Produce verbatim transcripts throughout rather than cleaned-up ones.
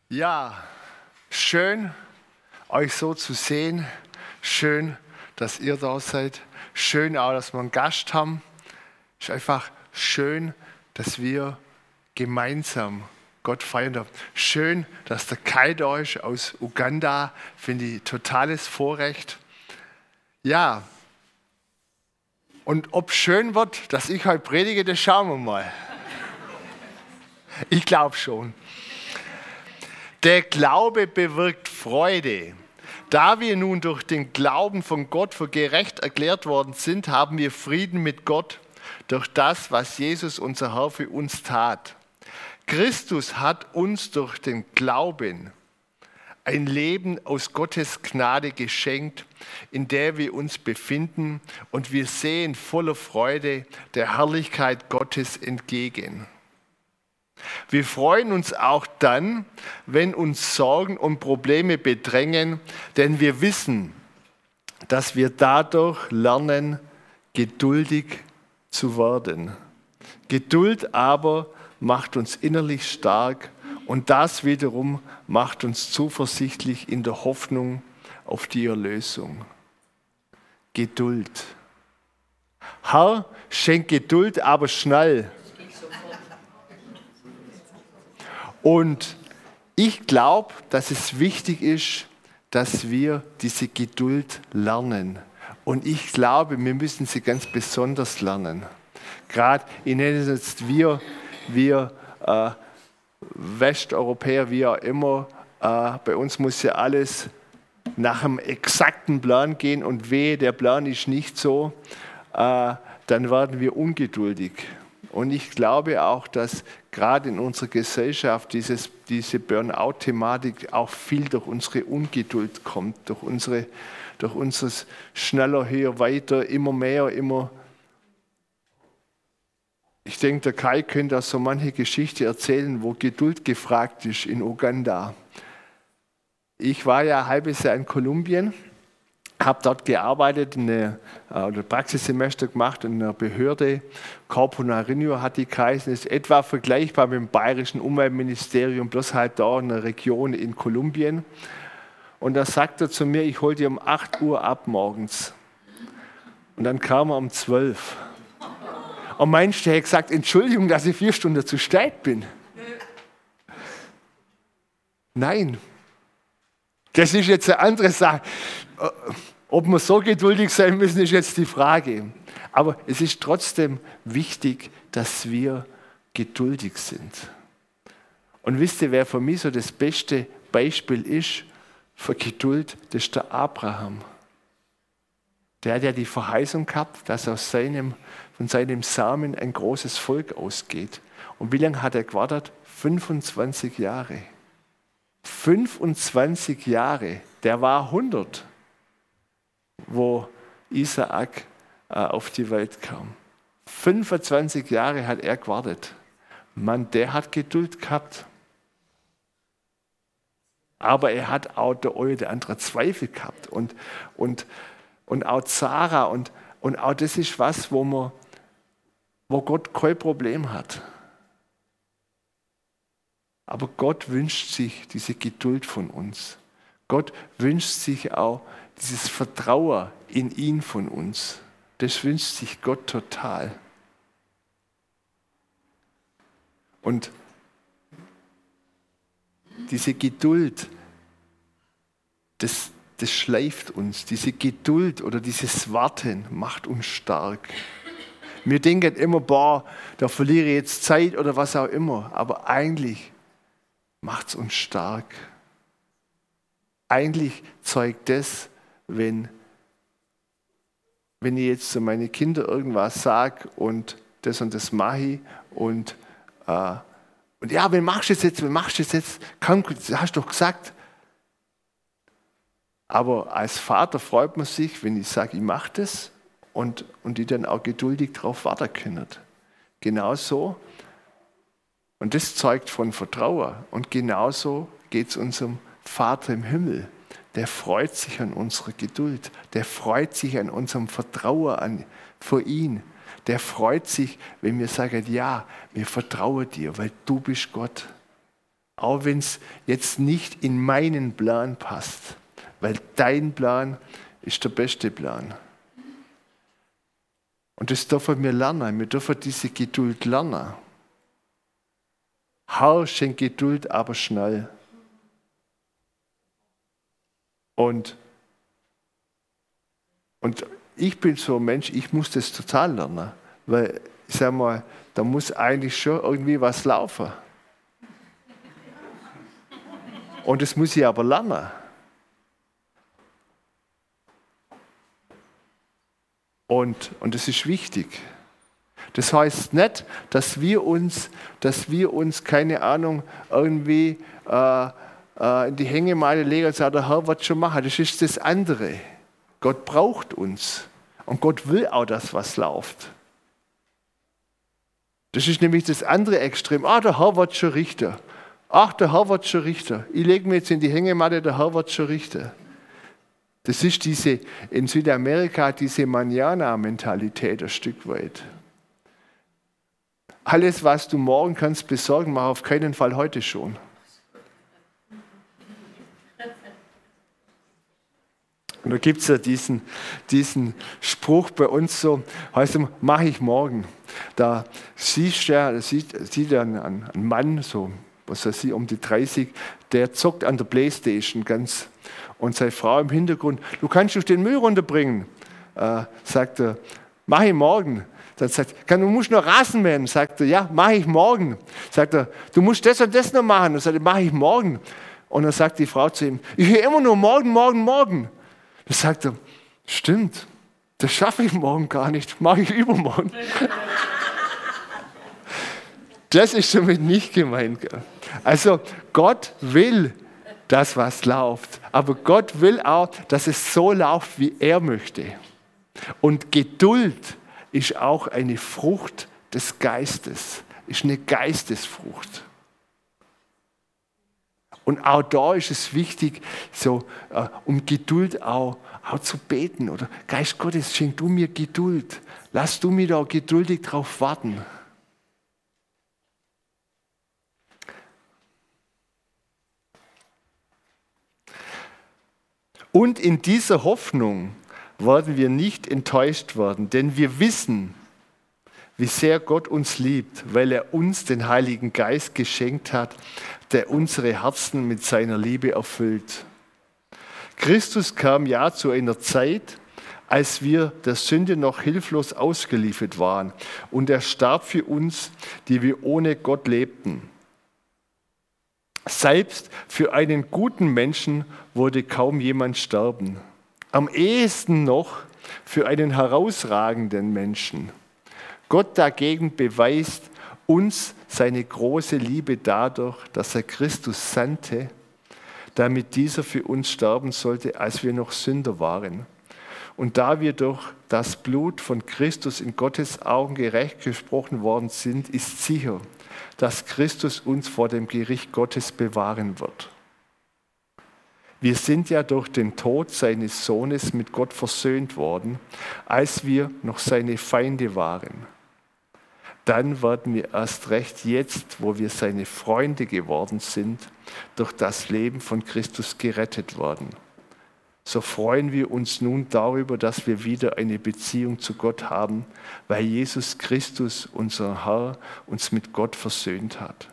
Ja, schön, euch so zu sehen. Schön, dass ihr da seid. Schön auch, dass wir einen Gast haben. Es ist einfach schön, dass wir gemeinsam Gott feiern dürfen. Schön, dass der Kai da ist aus Uganda. Finde ich totales Vorrecht. Ja, und ob es schön wird, dass ich heute predige, das schauen wir mal. Ich glaube schon. Der Glaube bewirkt Freude. Da wir nun durch den Glauben von Gott für gerecht erklärt worden sind, haben wir Frieden mit Gott durch das, was Jesus, unser Herr, für uns tat. Christus hat uns durch den Glauben ein Leben aus Gottes Gnade geschenkt, in der wir uns befinden, und wir sehen voller Freude der Herrlichkeit Gottes entgegen. Wir freuen uns auch dann, wenn uns Sorgen und Probleme bedrängen, denn wir wissen, dass wir dadurch lernen, geduldig zu werden. Geduld aber macht uns innerlich stark, und das wiederum macht uns zuversichtlich in der Hoffnung auf die Erlösung. Geduld. Herr, schenk Geduld, aber schnell. Und ich glaube, dass es wichtig ist, dass wir diese Geduld lernen. Und ich glaube, wir müssen sie ganz besonders lernen. Gerade, ich nenne es jetzt wir, wir äh, Westeuropäer, wie auch immer, äh, bei uns muss ja alles nach einem exakten Plan gehen, und wehe, der Plan ist nicht so, äh, dann werden wir ungeduldig. Und ich glaube auch, dass gerade in unserer Gesellschaft dieses, diese Burnout-Thematik auch viel durch unsere Ungeduld kommt, durch, unsere, durch unseres schneller, höher, weiter, immer mehr, immer. Ich denke, der Kai könnte auch so manche Geschichte erzählen, wo Geduld gefragt ist in Uganda. Ich war ja ein halbes Jahr in Kolumbien, habe dort gearbeitet, eine, ein Praxissemester gemacht in einer Behörde. Corpo Nariño hat die geheißen, ist etwa vergleichbar mit dem bayerischen Umweltministerium, bloß halt da in einer Region in Kolumbien. Und da sagt er zu mir, ich hole die um acht Uhr ab morgens. Und dann kam er um zwölf. Und meinst du, er hat gesagt, Entschuldigung, dass ich vier Stunden zu spät bin. Nein. Das ist jetzt eine andere Sache. Ob wir so geduldig sein müssen, ist jetzt die Frage. Aber es ist trotzdem wichtig, dass wir geduldig sind. Und wisst ihr, wer für mich so das beste Beispiel ist für Geduld? Das ist der Abraham. Der hat ja die Verheißung gehabt, dass aus seinem, von seinem Samen ein großes Volk ausgeht. Und wie lange hat er gewartet? fünfundzwanzig Jahre. fünfundzwanzig Jahre. Der war hundert, wo Isaak äh, auf die Welt kam. fünfundzwanzig Jahre hat er gewartet. Mann, der hat Geduld gehabt. Aber er hat auch der eine oder andere Zweifel gehabt. Und, und, und auch Sarah. Und, und auch das ist was, wo, man, wo Gott kein Problem hat. Aber Gott wünscht sich diese Geduld von uns. Gott wünscht sich auch dieses Vertrauen in ihn von uns. Das wünscht sich Gott total. Und diese Geduld, das, das schleift uns. Diese Geduld oder dieses Warten macht uns stark. Wir denken immer, boah, da verliere ich jetzt Zeit oder was auch immer. Aber eigentlich macht es uns stark. Eigentlich zeugt das, wenn, wenn ich jetzt zu meinen Kindern irgendwas sage und das und das mache ich und, äh, und ja, wen machst du das jetzt, wen machst du das jetzt? Komm, das hast du doch gesagt. Aber als Vater freut man sich, wenn ich sage, ich mache das und, und die dann auch geduldig darauf warten können. Genauso. Und das zeugt von Vertrauen. Und genauso geht es unserem Vater im Himmel. Der freut sich an unserer Geduld. Der freut sich an unserem Vertrauen an, für ihn. Der freut sich, wenn wir sagen, ja, wir vertrauen dir, weil du bist Gott. Auch wenn es jetzt nicht in meinen Plan passt, weil dein Plan ist der beste Plan. Und das dürfen wir lernen. Wir dürfen diese Geduld lernen. Herr, schenk Geduld, aber schnell. Und, und ich bin so ein Mensch, ich muss das total lernen. Weil, ich sag mal, da muss eigentlich schon irgendwie was laufen. Und das muss ich aber lernen. Und, und das ist wichtig. Das heißt nicht, dass wir uns, dass wir uns keine Ahnung, irgendwie äh, äh, in die Hängematte legen und sagen, der Herr wird schon machen. Das ist das andere. Gott braucht uns. Und Gott will auch, dass was läuft. Das ist nämlich das andere Extrem. Ah, der Herr wird schon richten. Ach, der Herr wird schon richten. Ich lege mir jetzt in die Hängematte, der Herr wird schon richten. Das ist diese, in Südamerika diese Manana-Mentalität ein Stück weit. Alles, was du morgen kannst besorgen, mach auf keinen Fall heute schon. Und da gibt es ja diesen, diesen Spruch bei uns so, heißt es, mache ich morgen. Da siehst du ja, da sieht, sieht ja ein, ein Mann, so, was weiß ich, um die dreißig, der zockt an der Playstation ganz. Und seine Frau im Hintergrund, du kannst doch den Müll runterbringen. Äh, sagt er, mach ich morgen. Dann sagt er, du musst noch Rasen mähen. Sagt er, ja, mach ich morgen. Sagt er, du musst das und das noch machen. Dann sagt er, mach ich morgen. Und dann sagt die Frau zu ihm, ich höre immer nur morgen, morgen, morgen. Dann sagt er, stimmt, das schaffe ich morgen gar nicht, mache ich übermorgen. Das ist damit nicht gemeint. Also Gott will, dass was läuft. Aber Gott will auch, dass es so läuft, wie er möchte. Und Geduld ist auch eine Frucht des Geistes, ist eine Geistesfrucht. Und auch da ist es wichtig, so, uh, um Geduld auch, auch zu beten. Oder Geist Gottes, schenk du mir Geduld. Lass du mich da geduldig drauf warten. Und in dieser Hoffnung werden wir nicht enttäuscht werden, denn wir wissen, wie sehr Gott uns liebt, weil er uns den Heiligen Geist geschenkt hat, der unsere Herzen mit seiner Liebe erfüllt. Christus kam ja zu einer Zeit, als wir der Sünde noch hilflos ausgeliefert waren, und er starb für uns, die wir ohne Gott lebten. Selbst für einen guten Menschen würde kaum jemand sterben. Am ehesten noch für einen herausragenden Menschen. Gott dagegen beweist uns seine große Liebe dadurch, dass er Christus sandte, damit dieser für uns sterben sollte, als wir noch Sünder waren. Und da wir durch das Blut von Christus in Gottes Augen gerecht gesprochen worden sind, ist sicher, dass Christus uns vor dem Gericht Gottes bewahren wird. Wir sind ja durch den Tod seines Sohnes mit Gott versöhnt worden, als wir noch seine Feinde waren. Dann werden wir erst recht jetzt, wo wir seine Freunde geworden sind, durch das Leben von Christus gerettet worden. So freuen wir uns nun darüber, dass wir wieder eine Beziehung zu Gott haben, weil Jesus Christus, unser Herr, uns mit Gott versöhnt hat.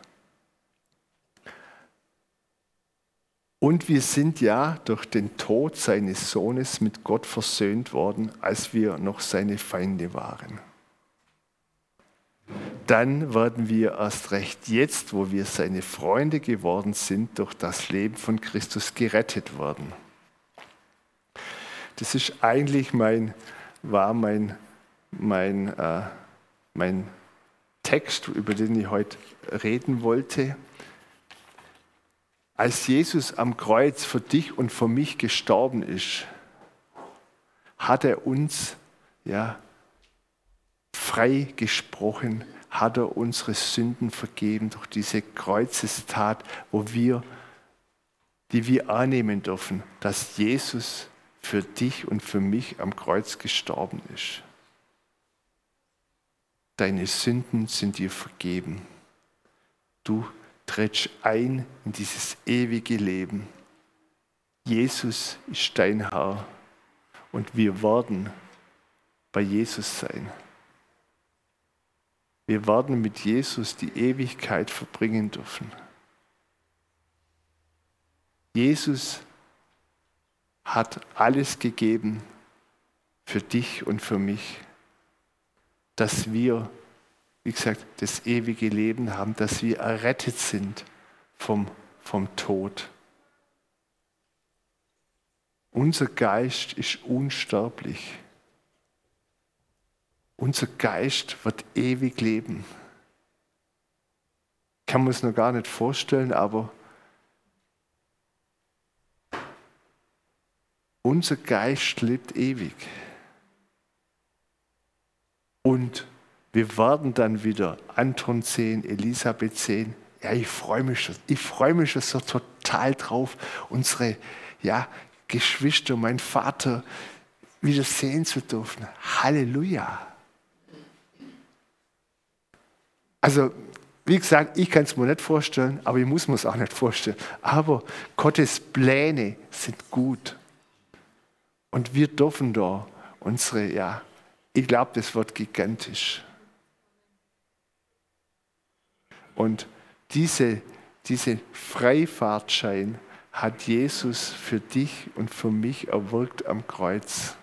Und wir sind ja durch den Tod seines Sohnes mit Gott versöhnt worden, als wir noch seine Feinde waren. Dann werden wir erst recht jetzt, wo wir seine Freunde geworden sind, durch das Leben von Christus gerettet werden. Das ist eigentlich mein, war mein, mein, äh, mein Text, über den ich heute reden wollte. Als Jesus am Kreuz für dich und für mich gestorben ist, hat er uns ja, frei gesprochen, hat er unsere Sünden vergeben durch diese Kreuzestat, wo wir, die wir annehmen dürfen, dass Jesus für dich und für mich am Kreuz gestorben ist. Deine Sünden sind dir vergeben. Du trittst ein in dieses ewige Leben. Jesus ist dein Herr und wir werden bei Jesus sein. Wir werden mit Jesus die Ewigkeit verbringen dürfen. Jesus hat alles gegeben für dich und für mich, dass wir, wie gesagt, das ewige Leben haben, dass wir errettet sind vom, vom Tod. Unser Geist ist unsterblich. Unser Geist wird ewig leben. Ich kann mir es noch gar nicht vorstellen, aber unser Geist lebt ewig. Und wir werden dann wieder Anton sehen, Elisabeth sehen. Ja, ich freue mich schon. Ich freue mich schon so total drauf, unsere ja, Geschwister, mein Vater wieder sehen zu dürfen. Halleluja. Also, wie gesagt, ich kann es mir nicht vorstellen, aber ich muss mir es auch nicht vorstellen. Aber Gottes Pläne sind gut. Und wir dürfen da unsere, ja, ich glaube, das wird gigantisch. Und diese, diese Freifahrtschein hat Jesus für dich und für mich erwirkt am Kreuz.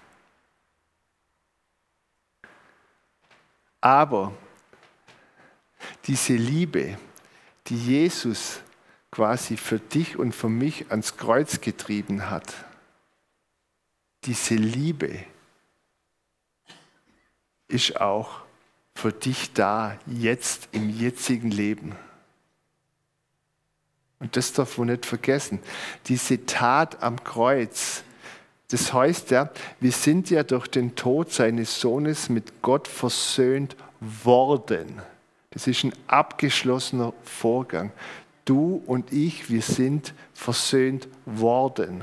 Aber diese Liebe, die Jesus quasi für dich und für mich ans Kreuz getrieben hat, diese Liebe ist auch für dich da, jetzt im jetzigen Leben. Und das darf man nicht vergessen. Diese Tat am Kreuz, das heißt ja, wir sind ja durch den Tod seines Sohnes mit Gott versöhnt worden. Das ist ein abgeschlossener Vorgang. Du und ich, wir sind versöhnt worden.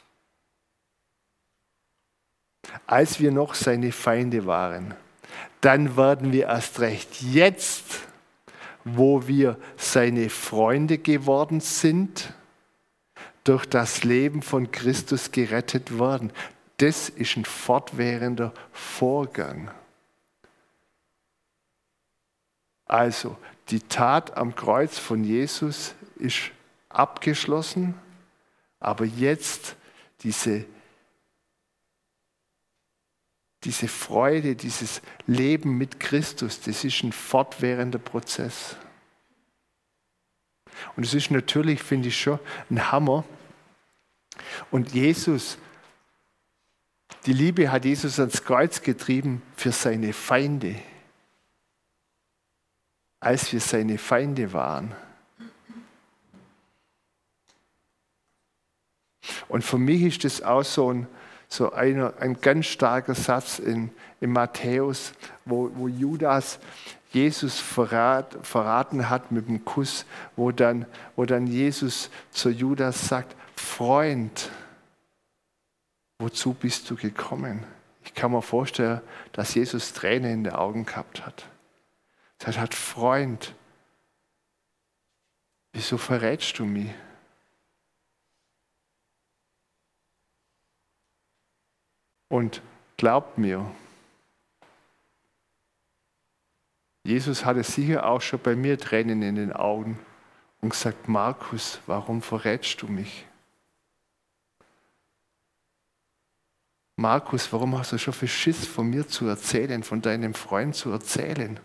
Als wir noch seine Feinde waren, dann werden wir erst recht jetzt, wo wir seine Freunde geworden sind, durch das Leben von Christus gerettet werden. Das ist ein fortwährender Vorgang. Also, die Tat am Kreuz von Jesus ist abgeschlossen, aber jetzt diese, diese Freude, dieses Leben mit Christus, das ist ein fortwährender Prozess. Und es ist natürlich, finde ich schon, ein Hammer. Und Jesus, die Liebe hat Jesus ans Kreuz getrieben für seine Feinde. Als wir seine Feinde waren. Und für mich ist das auch so ein, so einer, ein ganz starker Satz in, in Matthäus, wo, wo Judas Jesus verrat, verraten hat mit dem Kuss, wo dann, wo dann Jesus zu Judas sagt, Freund, wozu bist du gekommen? Ich kann mir vorstellen, dass Jesus Tränen in den Augen gehabt hat. Er sagt, Freund, wieso verrätst du mich? Und glaubt mir, Jesus hatte sicher auch schon bei mir Tränen in den Augen und gesagt, Markus, warum verrätst du mich? Markus, warum hast du schon viel Schiss von mir zu erzählen, von deinem Freund zu erzählen?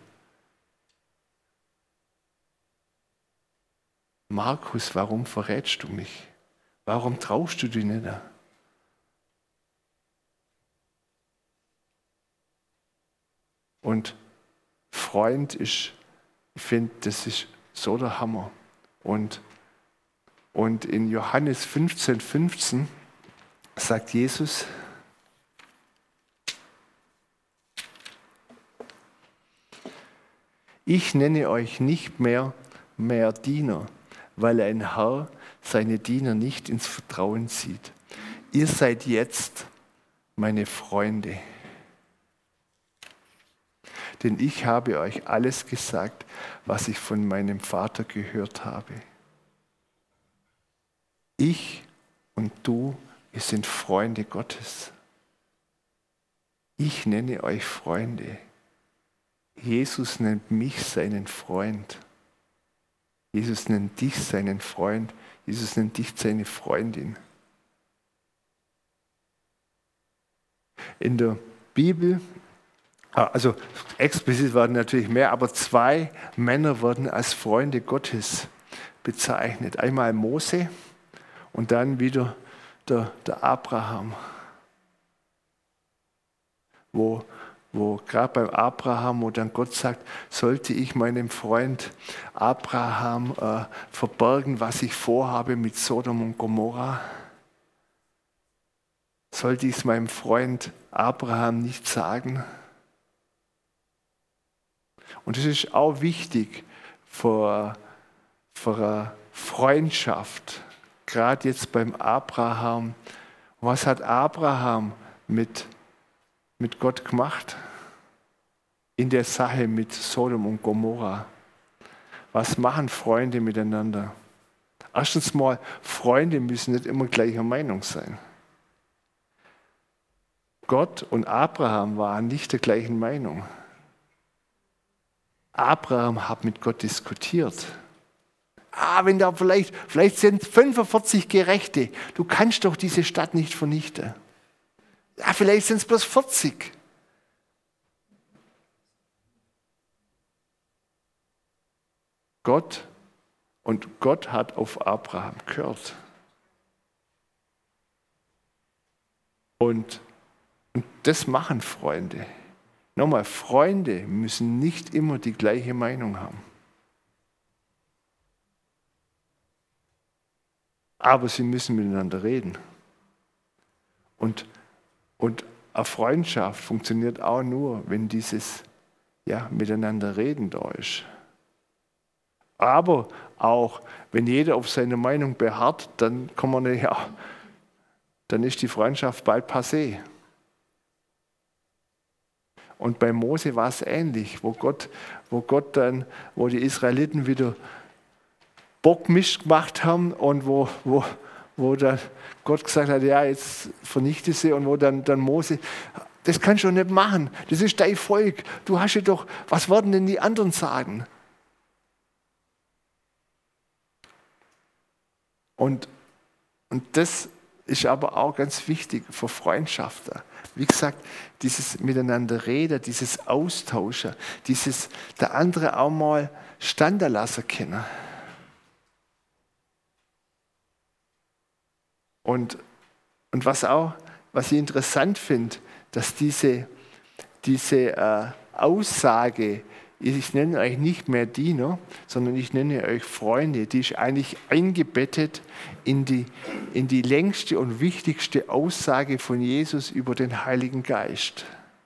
Markus, warum verrätst du mich? Warum traust du dich nicht? Und Freund ist, ich finde, das ist so der Hammer. Und, und in Johannes fünfzehn, fünfzehn sagt Jesus, ich nenne euch nicht mehr, mehr Diener, weil ein Herr seine Diener nicht ins Vertrauen zieht. Ihr seid jetzt meine Freunde. Denn ich habe euch alles gesagt, was ich von meinem Vater gehört habe. ich und du, wir sind Freunde Gottes. Ich nenne euch Freunde. Jesus nennt mich seinen Freund. Jesus nennt dich seinen Freund. Jesus nennt dich seine Freundin. In der Bibel, also explizit werden natürlich mehr, aber zwei Männer werden als Freunde Gottes bezeichnet. Einmal Mose und dann wieder der, der Abraham. Wo, wo gerade beim Abraham, wo dann Gott sagt, sollte ich meinem Freund Abraham äh, verbergen, was ich vorhabe mit Sodom und Gomorra? Sollte ich es meinem Freund Abraham nicht sagen? Und es ist auch wichtig für, für eine Freundschaft, gerade jetzt beim Abraham. Was hat Abraham mit, mit Gott gemacht? In der Sache mit Sodom und Gomorra. Was machen Freunde miteinander? Erstens mal, Freunde müssen nicht immer gleicher Meinung sein. Gott und Abraham waren nicht der gleichen Meinung. Abraham hat mit Gott diskutiert. Ah, wenn da vielleicht, vielleicht sind fünfundvierzig Gerechte. Du kannst doch diese Stadt nicht vernichten. Ja, vielleicht sind es bloß vierzig. Gott und Gott hat auf Abraham gehört. Und, und das machen Freunde. Nochmal, Freunde müssen nicht immer die gleiche Meinung haben. Aber sie müssen miteinander reden. Und, und eine Freundschaft funktioniert auch nur, wenn dieses ja, Miteinander reden da ist. Aber auch, wenn jeder auf seine Meinung beharrt, dann kann man ja, dann ist die Freundschaft bald passé. Und bei Mose war es ähnlich, wo Gott, wo Gott dann, wo die Israeliten wieder Bockmist gemacht haben und wo, wo, wo dann Gott gesagt hat, ja, jetzt vernichte sie und wo dann, dann Mose, das kannst du nicht machen, das ist dein Volk, du hast ja doch, was werden denn die anderen sagen? Und, und das ist aber auch ganz wichtig für Freundschaften. Wie gesagt, dieses Miteinander reden, dieses Austauschen, dieses der andere auch mal standen lassen können. Und, und was auch, was ich interessant finde, dass diese, diese äh, Aussage, ich nenne euch nicht mehr Diener, sondern ich nenne euch Freunde, die ist eigentlich eingebettet in die, in die längste und wichtigste Aussage von Jesus über den Heiligen Geist.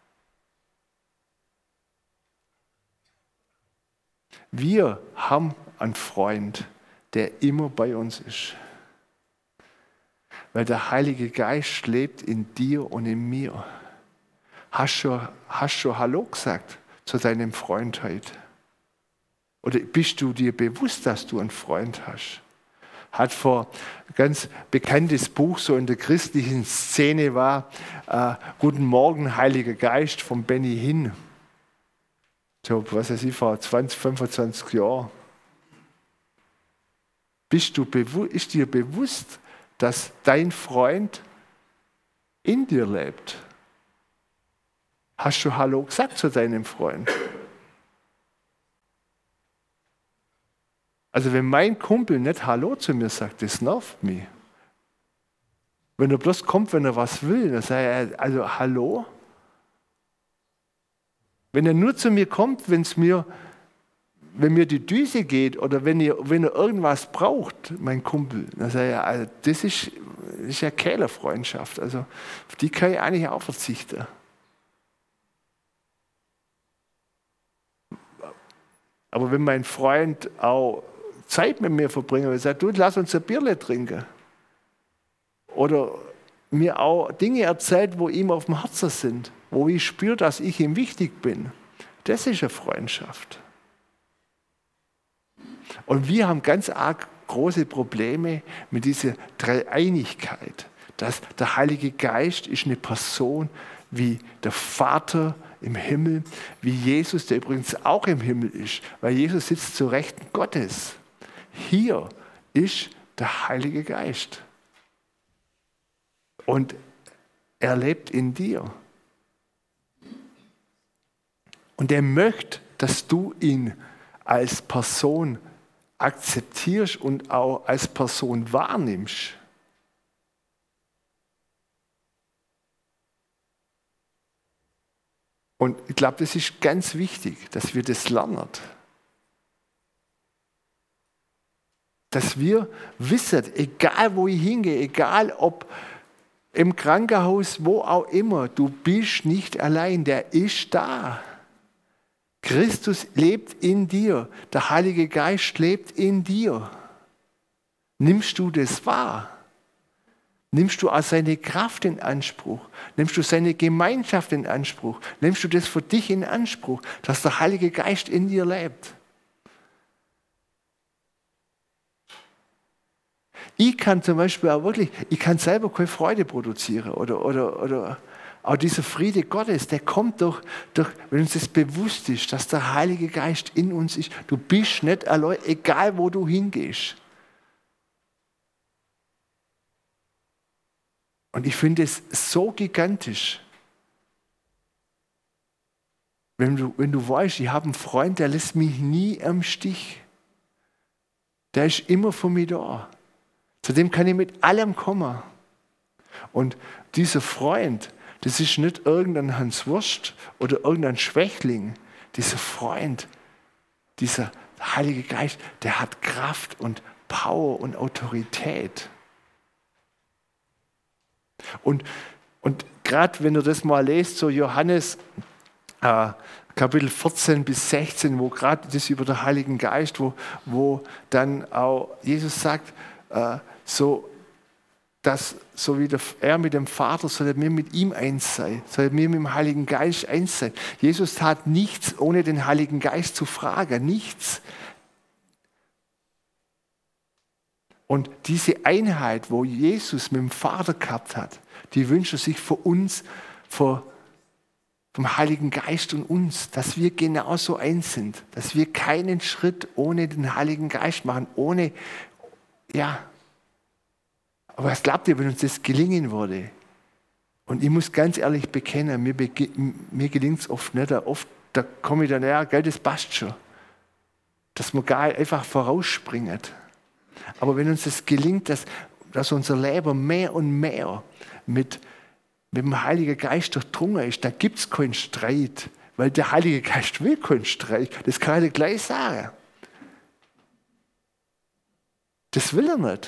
Wir haben einen Freund, der immer bei uns ist. Weil der Heilige Geist lebt in dir und in mir. Hast du hast schon Hallo gesagt zu deinem Freund heute? Oder bist du dir bewusst, dass du einen Freund hast? Hat vor ein ganz bekanntes Buch so in der christlichen Szene war, äh, Guten Morgen, Heiliger Geist von Benny Hinn. So, was weiß ich, vor zwanzig, fünfundzwanzig Jahren. Bist du bewu- ist dir bewusst, dass dein Freund in dir lebt? Hast du Hallo gesagt zu deinem Freund? Also wenn mein Kumpel nicht Hallo zu mir sagt, das nervt mich. Wenn er bloß kommt, wenn er was will, dann sage er, also Hallo? Wenn er nur zu mir kommt, wenn es mir, wenn mir die Düse geht oder wenn er, wenn er irgendwas braucht, mein Kumpel, dann sage ich, also das ist, das ist ja keine Freundschaft. Also auf die kann ich eigentlich auch verzichten. Aber wenn mein Freund auch Zeit mit mir verbringt und sagt, du, lass uns ein Bierle trinken. Oder mir auch Dinge erzählt, wo ihm auf dem Herzen sind, wo ich spüre, dass ich ihm wichtig bin. Das ist eine Freundschaft. Und wir haben ganz arg große Probleme mit dieser Dreieinigkeit. Dass der Heilige Geist ist eine Person wie der Vater im Himmel, wie Jesus, der übrigens auch im Himmel ist, weil Jesus sitzt zur Rechten Gottes. Hier ist der Heilige Geist. Und er lebt in dir. Und er möchte, dass du ihn als Person akzeptierst und auch als Person wahrnimmst. Und ich glaube, das ist ganz wichtig, dass wir das lernen. Dass wir wissen, egal wo ich hingehe, egal ob im Krankenhaus, wo auch immer, du bist nicht allein, der ist da. Christus lebt in dir, der Heilige Geist lebt in dir. Nimmst du das wahr? Nimmst du auch seine Kraft in Anspruch? Nimmst du seine Gemeinschaft in Anspruch? Nimmst du das für dich in Anspruch, dass der Heilige Geist in dir lebt? Ich kann zum Beispiel auch wirklich, ich kann selber keine Freude produzieren oder, oder, oder auch dieser Friede Gottes, der kommt durch, durch, wenn uns das bewusst ist, dass der Heilige Geist in uns ist. Du bist nicht allein, egal wo du hingehst. Und ich finde es so gigantisch, wenn du, wenn du weißt, ich habe einen Freund, der lässt mich nie am Stich. Der ist immer für mich da. Zu dem kann ich mit allem kommen. Und dieser Freund, das ist nicht irgendein Hans Wurst oder irgendein Schwächling. Dieser Freund, dieser Heilige Geist, der hat Kraft und Power und Autorität. Und, und gerade wenn du das mal lest, so Johannes äh, Kapitel vierzehn bis sechzehn, wo gerade das über den Heiligen Geist, wo, wo dann auch Jesus sagt, äh, so, dass so wie der, er mit dem Vater, soll wir mit ihm eins sein, soll wir mit dem Heiligen Geist eins sein. Jesus tat nichts, ohne den Heiligen Geist zu fragen, nichts. Und diese Einheit, wo Jesus mit dem Vater gehabt hat, die wünscht er sich für uns, für, vom Heiligen Geist und uns, dass wir genauso eins sind, dass wir keinen Schritt ohne den Heiligen Geist machen, ohne, ja. Aber was glaubt ihr, wenn uns das gelingen würde? Und ich muss ganz ehrlich bekennen, mir, bege- mir gelingt es oft nicht, oft da komme ich dann, ja, gell, das passt schon, dass man gar einfach vorausspringt. Aber wenn uns das gelingt, dass, dass unser Leben mehr und mehr mit, mit dem Heiligen Geist durchdrungen ist, da gibt es keinen Streit, weil der Heilige Geist will keinen Streit. Das kann ich dir gleich sagen. Das will er nicht.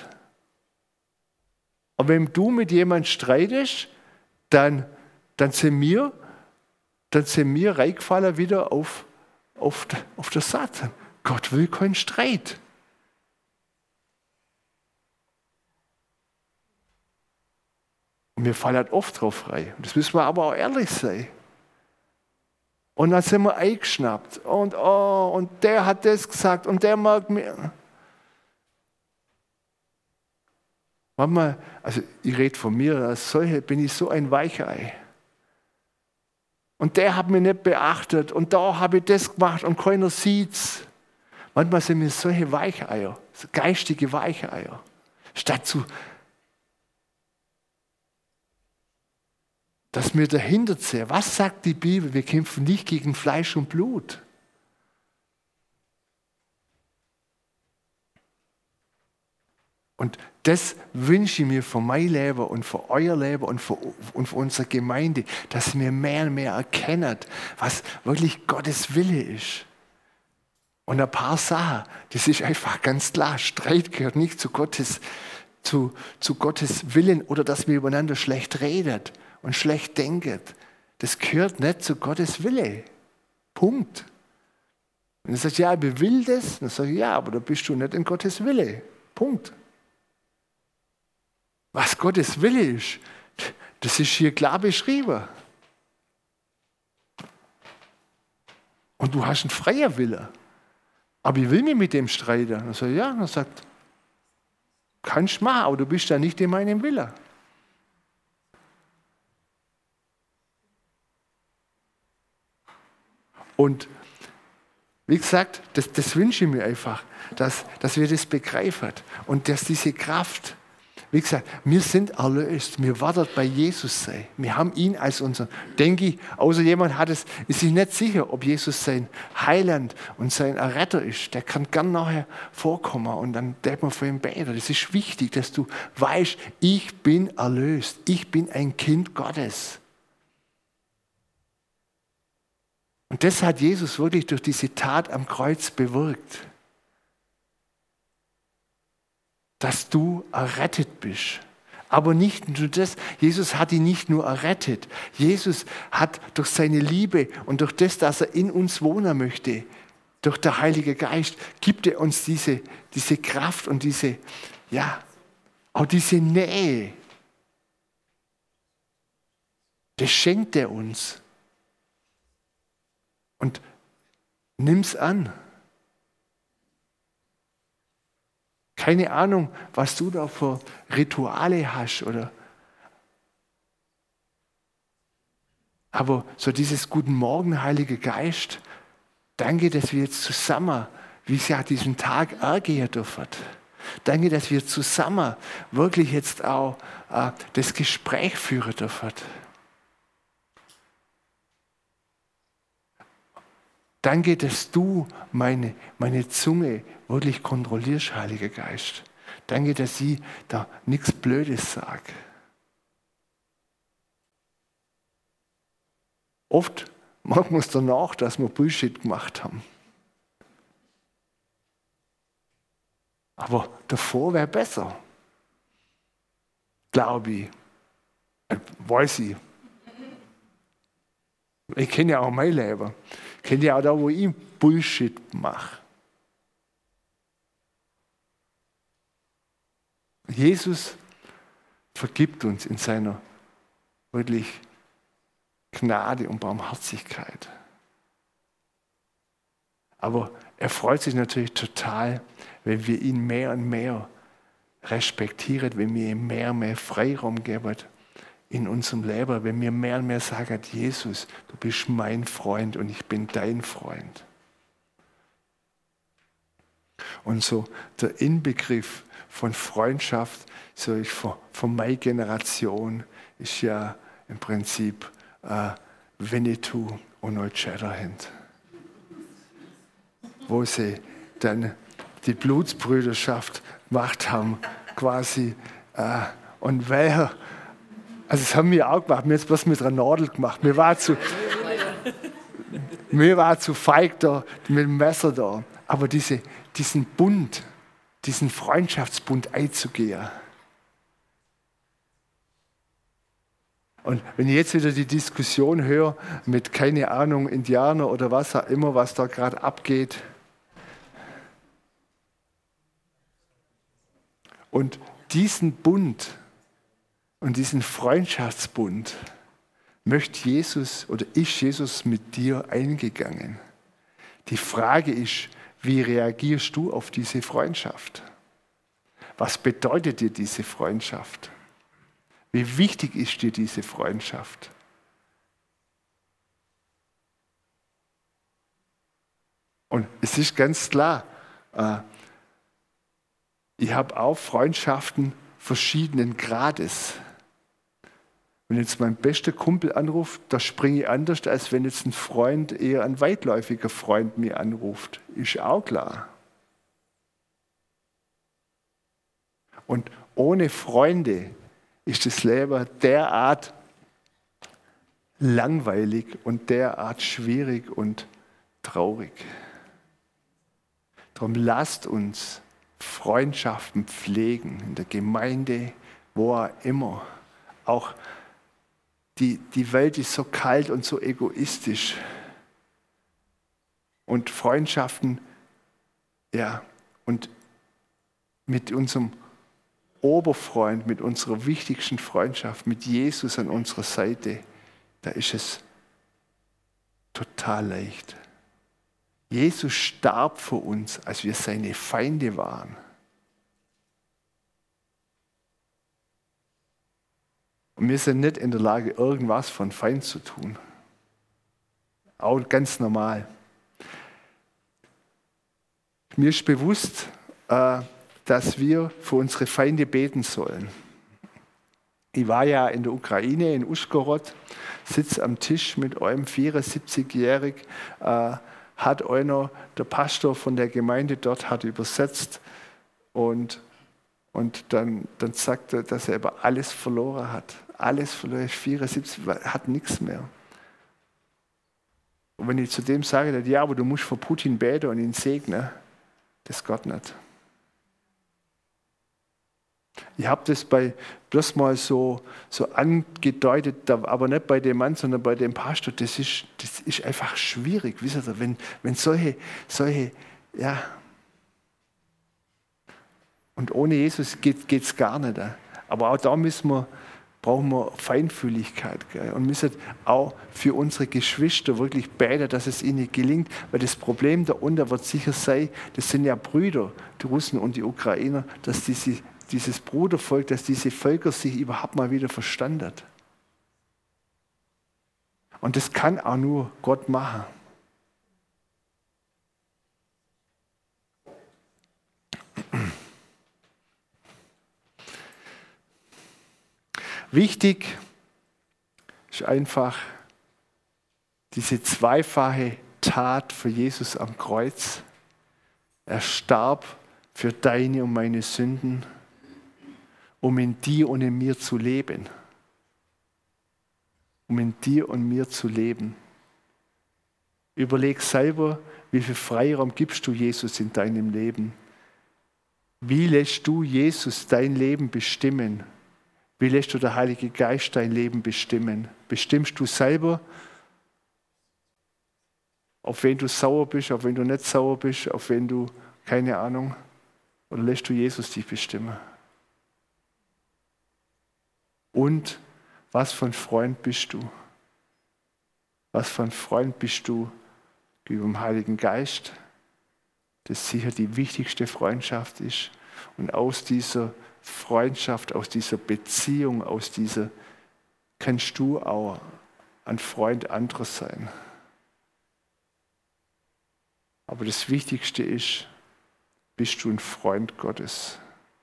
Aber wenn du mit jemandem streitest, dann, dann sind wir, dann sind wir reingefallen wieder auf, auf, auf den Satan. Gott will keinen Streit. Und wir fallen halt oft drauf rein. Das müssen wir aber auch ehrlich sein. Und dann sind wir eingeschnappt. Und, oh, und der hat das gesagt und der mag mir. Manchmal, also ich rede von mir, als solche bin ich so ein Weichei. Und der hat mich nicht beachtet und da habe ich das gemacht und keiner sieht's. Manchmal sind wir solche Weicheier, so geistige Weicheier. Statt zu, dass wir dahinter sehen, was sagt die Bibel? Wir kämpfen nicht gegen Fleisch und Blut. Und das wünsche ich mir für mein Leben und für euer Leben und für, und für unsere Gemeinde, dass wir mehr und mehr erkennen, was wirklich Gottes Wille ist. Und ein paar Sachen, das ist einfach ganz klar, Streit gehört nicht zu Gottes, zu, zu Gottes Willen oder dass wir übereinander schlecht reden und schlecht denken. Das gehört nicht zu Gottes Wille. Punkt. Und er sagt, ja, ich will das. Und dann sage ich, ja, aber da bist du nicht in Gottes Wille. Punkt. Was Gottes Wille ist, das ist hier klar beschrieben. Und du hast einen freien Wille. Aber ich will mich mit dem streiten. Dann sage ich, ja, dann sagt, kannst machen, aber du bist da nicht in meinem Willen. Und wie gesagt, das, das wünsche ich mir einfach, dass, dass wir das begreifen und dass diese Kraft, wie gesagt, wir sind erlöst, wir werden bei Jesus sein. Wir haben ihn als unser, denke ich, außer jemand hat es, ist sich nicht sicher, ob Jesus sein Heiland und sein Erretter ist. Der kann gern nachher vorkommen und dann darf man für ihn beten. Das ist wichtig, dass du weißt, ich bin erlöst, ich bin ein Kind Gottes. Und das hat Jesus wirklich durch diese Tat am Kreuz bewirkt. Dass du errettet bist. Aber nicht nur das, Jesus hat ihn nicht nur errettet. Jesus hat durch seine Liebe und durch das, dass er in uns wohnen möchte, durch den Heiligen Geist, gibt er uns diese, diese Kraft und diese, ja, auch diese Nähe. Das schenkt er uns. Und nimm's an. Keine Ahnung, was du da für Rituale hast, oder? Aber so dieses Guten Morgen, Heiliger Geist, danke, dass wir jetzt zusammen, wie gesagt, diesen Tag ergehen dürfen. Danke, dass wir zusammen wirklich jetzt auch äh, das Gespräch führen dürfen. Danke, dass du meine, meine Zunge wirklich kontrollierst, Heiliger Geist. Danke, dass ich da nichts Blödes sage. Oft merkt man es danach, dass wir Bullshit gemacht haben. Aber davor wäre besser. Glaube ich. Weiß ich. Ich kenne ja auch mein Leben. Ich kenne ja auch da, wo ich Bullshit mache. Jesus vergibt uns in seiner wirklich Gnade und Barmherzigkeit. Aber er freut sich natürlich total, wenn wir ihn mehr und mehr respektieren, wenn wir ihm mehr und mehr Freiraum geben in unserem Leben, wenn wir mehr und mehr sagen, Jesus, du bist mein Freund und ich bin dein Freund. Und so der Inbegriff von Freundschaft, so ich von, von meiner Generation, ist ja im Prinzip äh, Winnetou und Old Shatterhand. Wo sie dann die Blutsbrüderschaft gemacht haben, quasi. Äh, und welcher, also das haben wir auch gemacht, wir haben jetzt was mit einer Nadel gemacht. Mir war zu, mir war zu feig da, mit dem Messer da. Aber diese, diesen Bund, diesen Freundschaftsbund einzugehen. Und wenn ich jetzt wieder die Diskussion höre mit, keine Ahnung, Indianer oder was auch immer, was da gerade abgeht. Und diesen Bund und diesen Freundschaftsbund möchte Jesus oder ist Jesus mit dir eingegangen. Die Frage ist, wie reagierst du auf diese Freundschaft? Was bedeutet dir diese Freundschaft? Wie wichtig ist dir diese Freundschaft? Und es ist ganz klar, äh, ich habe auch Freundschaften verschiedenen Grades. Wenn jetzt mein bester Kumpel anruft, da springe ich anders, als wenn jetzt ein Freund, eher ein weitläufiger Freund mir anruft. Ist auch klar. Und ohne Freunde ist das Leben derart langweilig und derart schwierig und traurig. Darum lasst uns Freundschaften pflegen, in der Gemeinde, wo auch immer. Auch die, die Welt ist so kalt und so egoistisch. Und Freundschaften, ja, und mit unserem Oberfreund, mit unserer wichtigsten Freundschaft, mit Jesus an unserer Seite, da ist es total leicht. Jesus starb für uns, als wir seine Feinde waren. Und wir sind nicht in der Lage, irgendwas von Feind zu tun. Auch ganz normal. Mir ist bewusst, dass wir für unsere Feinde beten sollen. Ich war ja in der Ukraine, in Uschgorod, sitze am Tisch mit einem vierundsiebzigjährigen, hat einer, der Pastor von der Gemeinde dort, hat übersetzt und, und dann, dann sagt er, dass er aber alles verloren hat. Alles verloren, ist vierundsiebzig, hat nichts mehr. Und wenn ich zu dem sage, ja, aber du musst für Putin beten und ihn segnen, das geht nicht. Ich habe das bei bloß mal so, so angedeutet, aber nicht bei dem Mann, sondern bei dem Pastor. Das ist, das ist einfach schwierig, wisst ihr, wenn, wenn solche, solche, ja. Und ohne Jesus geht es gar nicht. Aber auch da müssen wir, brauchen wir Feinfühligkeit. Gell? Und müssen auch für unsere Geschwister wirklich beten, dass es ihnen gelingt. Weil das Problem da unten wird sicher sein, das sind ja Brüder, die Russen und die Ukrainer, dass diese dieses Brudervolk, dass diese Völker sich überhaupt mal wieder verstanden. Und das kann auch nur Gott machen. Wichtig ist einfach diese zweifache Tat für Jesus am Kreuz. Er starb für deine und meine Sünden, um in dir und in mir zu leben. Um in dir und mir zu leben. Überleg selber, wie viel Freiraum gibst du Jesus in deinem Leben? Wie lässt du Jesus dein Leben bestimmen? Wie lässt du der Heilige Geist dein Leben bestimmen? Bestimmst du selber, auf wen du sauer bist, auf wen du nicht sauer bist, auf wen du, keine Ahnung, oder lässt du Jesus dich bestimmen? Und was für ein Freund bist du? Was für ein Freund bist du über dem Heiligen Geist, das sicher die wichtigste Freundschaft ist. Und aus dieser Freundschaft, aus dieser Beziehung, aus dieser kannst du auch ein Freund anderer sein. Aber das Wichtigste ist, bist du ein Freund Gottes?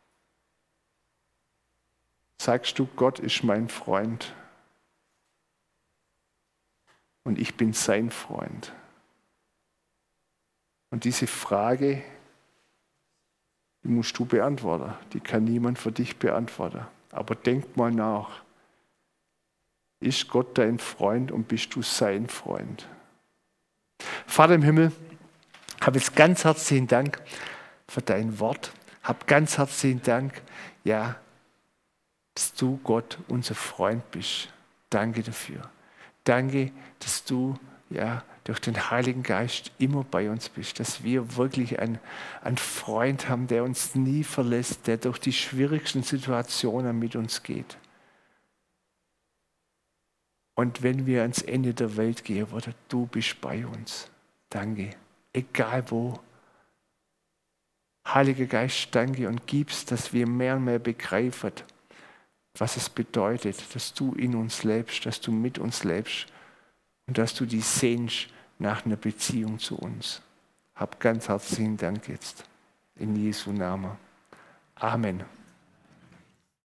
Sagst du, Gott ist mein Freund und ich bin sein Freund? Und diese Frage, die musst du beantworten. Die kann niemand für dich beantworten. Aber denk mal nach. Ist Gott dein Freund und bist du sein Freund? Vater im Himmel, habe jetzt ganz herzlichen Dank für dein Wort. Hab ganz herzlichen Dank, ja, dass du, Gott, unser Freund bist. Danke dafür. Danke, dass du, ja, durch den Heiligen Geist immer bei uns bist, dass wir wirklich einen, einen Freund haben, der uns nie verlässt, der durch die schwierigsten Situationen mit uns geht. Und wenn wir ans Ende der Welt gehen, oder du bist bei uns. Danke. Egal wo. Heiliger Geist, danke und gib's, dass wir mehr und mehr begreifen, was es bedeutet, dass du in uns lebst, dass du mit uns lebst und dass du dich sehnst nach einer Beziehung zu uns. Hab ganz herzlichen Dank jetzt. In Jesu Namen. Amen.